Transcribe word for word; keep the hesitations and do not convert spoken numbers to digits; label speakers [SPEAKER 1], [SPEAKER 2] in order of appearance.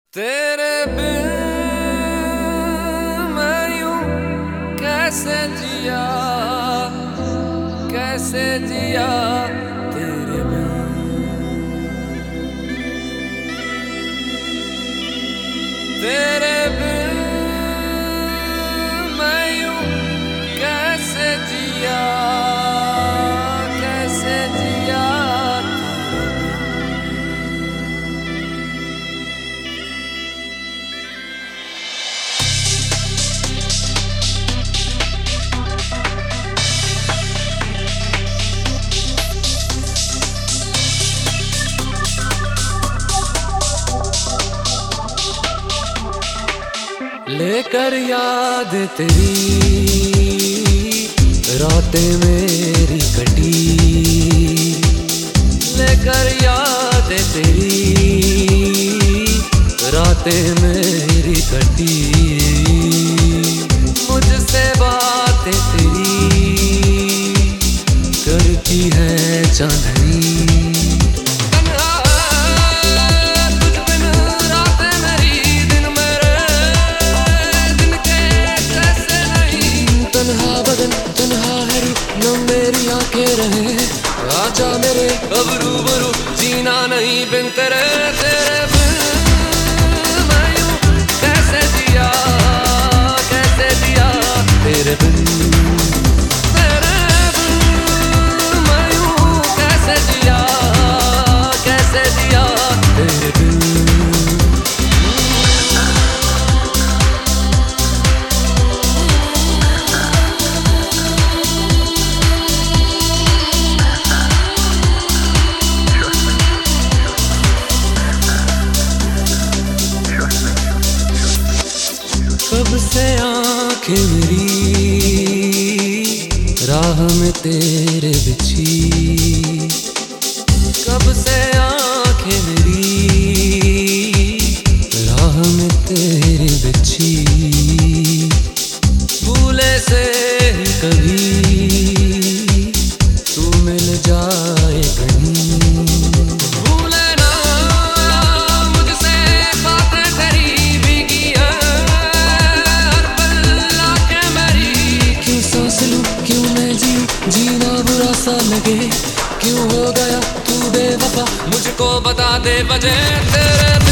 [SPEAKER 1] तेरे बिन मैं यूं कैसे जिया, कैसे जिया तेरे बिन। तेरे बिन मैं यूं कैसे जिया, कैसे जिया लेकर याद तेरी रातें मेरी कटी, लेकर याद तेरी रातें मेरी कटी। मुझसे बातें तेरी करती है चांदनी। आजा मेरे अब रूबरू, जीना नहीं बिन तेरे। तेरे बिन मैं यूं कैसे जिया, कैसे जिया तेरे बिन। तेरे बिन मैं यूं कैसे जिया, कैसे जिया तेरे बिन। कब से आंखें मेरी राह में तेरे बिछी, कब से आंखें मेरी राह में तेरे बिछी। भूले से ही कभी तू मिल जाए कहीं। जीना बुरा सा लगे क्यों हो गया तू बेवफा, मुझको बता दे वजह। तेरे